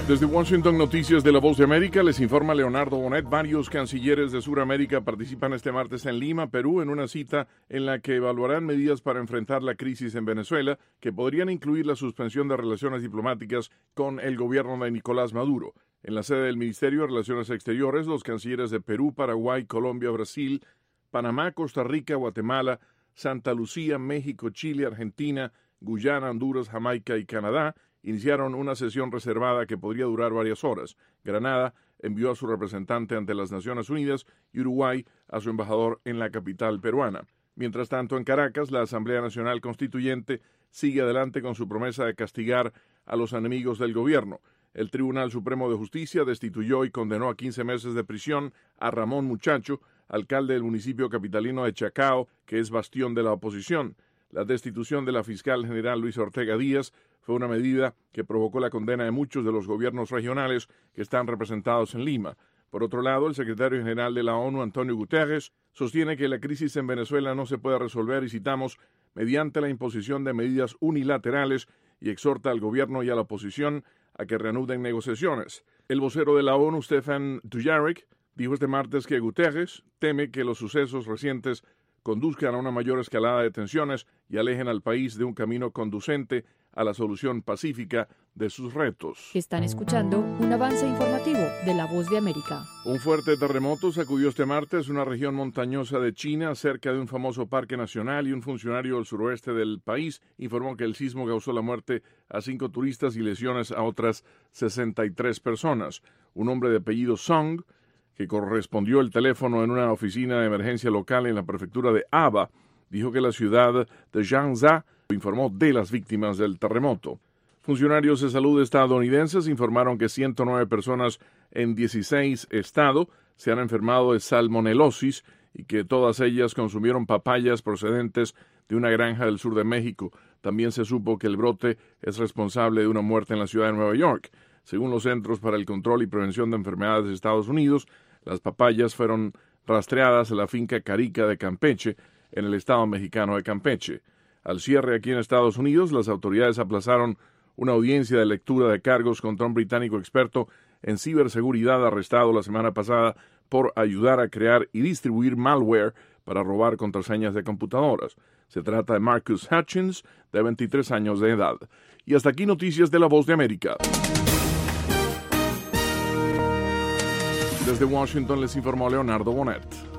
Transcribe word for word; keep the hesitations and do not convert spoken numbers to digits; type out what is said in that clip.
Desde Washington, Noticias de la Voz de América, les informa Leonardo Bonet. Varios cancilleres de Sudamérica participan este martes en Lima, Perú, en una cita en la que evaluarán medidas para enfrentar la crisis en Venezuela, que podrían incluir la suspensión de relaciones diplomáticas con el gobierno de Nicolás Maduro. En la sede del Ministerio de Relaciones Exteriores, los cancilleres de Perú, Paraguay, Colombia, Brasil, Panamá, Costa Rica, Guatemala, Santa Lucía, México, Chile, Argentina, Guyana, Honduras, Jamaica y Canadá iniciaron una sesión reservada que podría durar varias horas. Granada envió a su representante ante las Naciones Unidas y Uruguay a su embajador en la capital peruana. Mientras tanto, en Caracas, la Asamblea Nacional Constituyente sigue adelante con su promesa de castigar a los enemigos del gobierno. El Tribunal Supremo de Justicia destituyó y condenó a quince meses de prisión a Ramón Muchacho, alcalde del municipio capitalino de Chacao, que es bastión de la oposición. La destitución de la fiscal general Luisa Ortega Díaz fue una medida que provocó la condena de muchos de los gobiernos regionales que están representados en Lima. Por otro lado, el secretario general de la ONU, Antonio Guterres, sostiene que la crisis en Venezuela no se puede resolver, y citamos, mediante la imposición de medidas unilaterales, y exhorta al gobierno y a la oposición a que reanuden negociaciones. El vocero de la ONU, Stefan Dujarric, dijo este martes que Guterres teme que los sucesos recientes conduzcan a una mayor escalada de tensiones y alejen al país de un camino conducente a la solución pacífica de sus retos. Están escuchando un avance informativo de La Voz de América. Un fuerte terremoto sacudió este martes una región montañosa de China cerca de un famoso parque nacional, y un funcionario del suroeste del país informó que el sismo causó la muerte a cinco turistas y lesiones a otras sesenta y tres personas. Un hombre de apellido Song, que correspondió el teléfono en una oficina de emergencia local en la prefectura de Aba, dijo que la ciudad de Jiangxia informó de las víctimas del terremoto. Funcionarios de salud estadounidenses informaron que ciento nueve personas en dieciséis estados se han enfermado de salmonelosis y que todas ellas consumieron papayas procedentes de una granja del sur de México. También se supo que el brote es responsable de una muerte en la ciudad de Nueva York. Según los Centros para el Control y Prevención de Enfermedades de Estados Unidos, las papayas fueron rastreadas a la finca Carica de Campeche, en el estado mexicano de Campeche. Al cierre aquí en Estados Unidos, las autoridades aplazaron una audiencia de lectura de cargos contra un británico experto en ciberseguridad arrestado la semana pasada por ayudar a crear y distribuir malware para robar contraseñas de computadoras. Se trata de Marcus Hutchins, de veintitrés años de edad. Y hasta aquí Noticias de la Voz de América. Desde Washington les informó Leonardo Bonet.